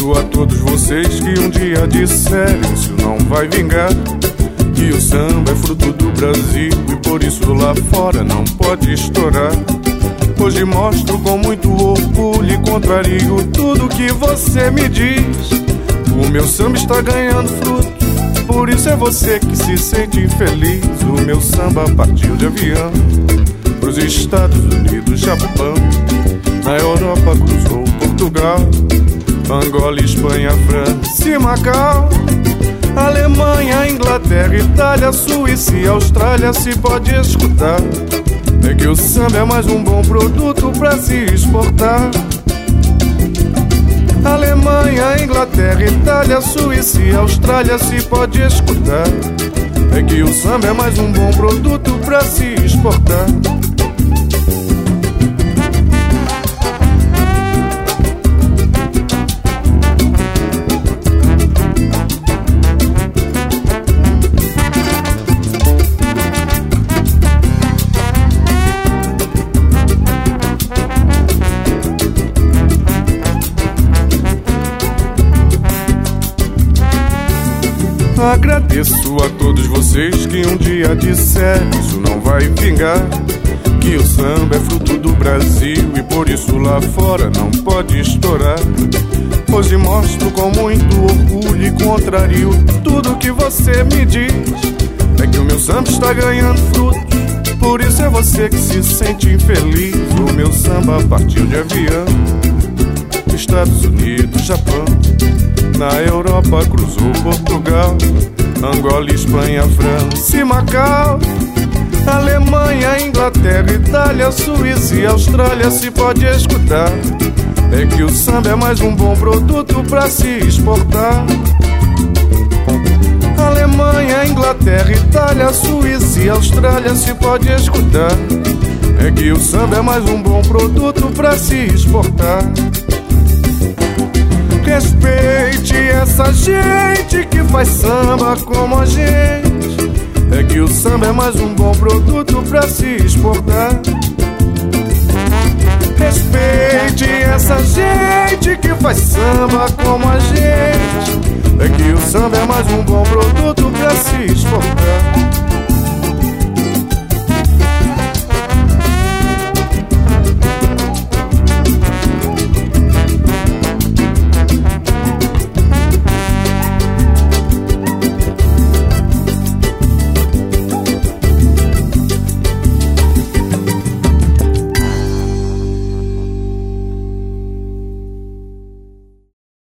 Agradeço a todos vocês que um dia disseram isso não vai vingar, que o samba é fruto do Brasil e por isso lá fora não pode estourar. Hoje mostro com muito orgulho e contrario tudo que você me diz. O meu samba está ganhando fruto, por isso é você que se sente infeliz. O meu samba partiu de avião pros Estados Unidos, Japão, na Europa cruzou Portugal, Angola, Espanha, França e Macau, Alemanha, Inglaterra, Itália, Suíça e Austrália se pode escutar. É que o samba é mais um bom produto pra se exportar. Alemanha, Inglaterra, Itália, Suíça e Austrália se pode escutar. É que o samba é mais um bom produto pra se exportar. Agradeço a todos vocês que um dia disseram isso não vai vingar, que o samba é fruto do Brasil e por isso lá fora não pode estourar. Hoje mostro com muito orgulho e contrario tudo que você me diz. É que o meu samba está ganhando frutos, por isso é você que se sente infeliz. O meu samba partiu de avião, Estados Unidos, Japão, na Europa cruzou Portugal, Angola, Espanha, França e Macau, Alemanha, Inglaterra, Itália, Suíça e Austrália se pode escutar. É que o samba é mais um bom produto pra se exportar. Alemanha, Inglaterra, Itália, Suíça e Austrália se pode escutar. É que o samba é mais um bom produto pra se exportar. Respeite essa gente que faz samba como a gente. É que o samba é mais um bom produto pra se exportar. Respeite essa gente que faz samba como a gente. É que o samba é mais um bom produto pra se exportar.